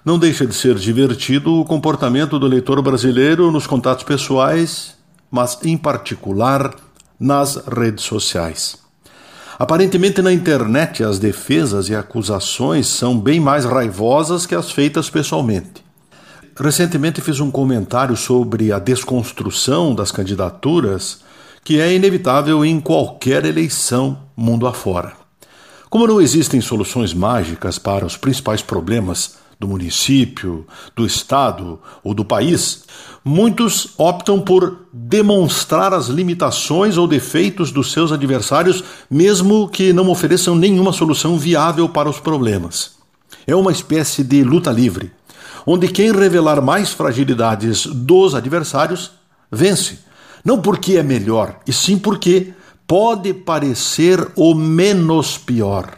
não deixa de ser divertido o comportamento do eleitor brasileiro nos contatos pessoais, mas em particular nas redes sociais. Aparentemente na internet as defesas e acusações são bem mais raivosas que as feitas pessoalmente. Recentemente fiz um comentário sobre a desconstrução das candidaturas, que é inevitável em qualquer eleição mundo afora. Como não existem soluções mágicas para os principais problemas do município, do estado ou do país, muitos optam por demonstrar as limitações ou defeitos dos seus adversários, mesmo que não ofereçam nenhuma solução viável para os problemas. É uma espécie de luta livre, onde quem revelar mais fragilidades dos adversários vence, não porque é melhor, e sim porque pode parecer o menos pior.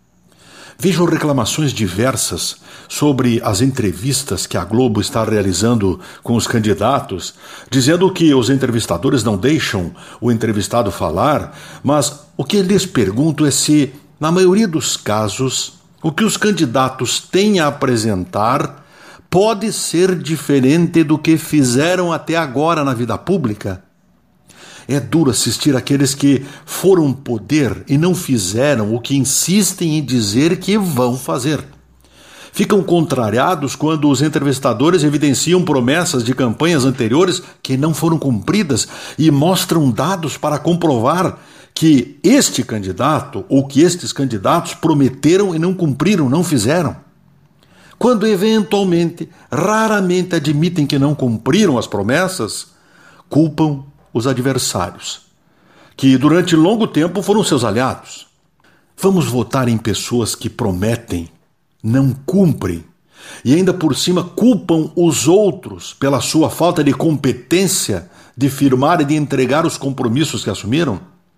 Vejo reclamações diversas sobre as entrevistas que a Globo está realizando com os candidatos, dizendo que os entrevistadores não deixam o entrevistado falar, mas o que lhes pergunto é se, na maioria dos casos, o que os candidatos têm a apresentar pode ser diferente do que fizeram até agora na vida pública. É duro assistir aqueles que foram poder e não fizeram o que insistem em dizer que vão fazer. Ficam contrariados quando os entrevistadores evidenciam promessas de campanhas anteriores que não foram cumpridas e mostram dados para comprovar que este candidato ou que estes candidatos prometeram e não cumpriram, não fizeram. Quando eventualmente, raramente admitem que não cumpriram as promessas, culpam os adversários, que durante longo tempo foram seus aliados. Vamos votar em pessoas que prometem, não cumprem, e ainda por cima culpam os outros pela sua falta de competência de firmar e de entregar os compromissos que assumiram?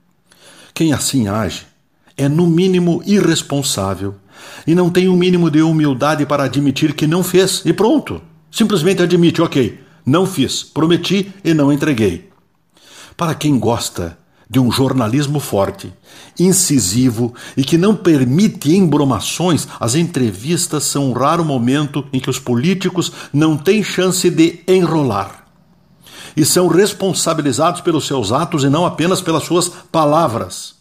Quem assim age é no mínimo irresponsável e não tem o mínimo de humildade para admitir que não fez, e pronto, simplesmente admite, ok, não fiz, prometi e não entreguei. Para quem gosta de um jornalismo forte, incisivo e que não permite embromações, as entrevistas são um raro momento em que os políticos não têm chance de enrolar. E são responsabilizados pelos seus atos e não apenas pelas suas palavras.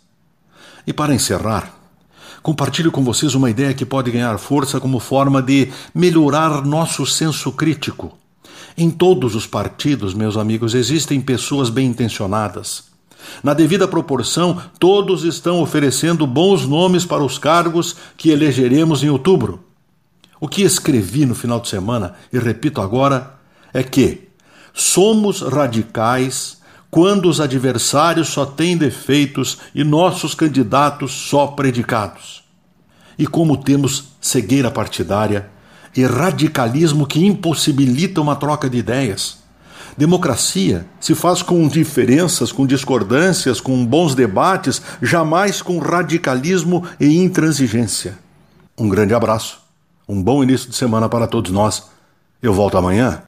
E para encerrar, compartilho com vocês uma ideia que pode ganhar força como forma de melhorar nosso senso crítico. Em todos os partidos, meus amigos, existem pessoas bem-intencionadas. Na devida proporção, todos estão oferecendo bons nomes para os cargos que elegeremos em outubro. O que escrevi no final de semana, e repito agora, é que somos radicais quando os adversários só têm defeitos e nossos candidatos só predicados. E como temos cegueira partidária, e radicalismo que impossibilita uma troca de ideias. Democracia se faz com diferenças, com discordâncias, com bons debates, jamais com radicalismo e intransigência. Um grande abraço, um bom início de semana para todos nós. Eu volto amanhã.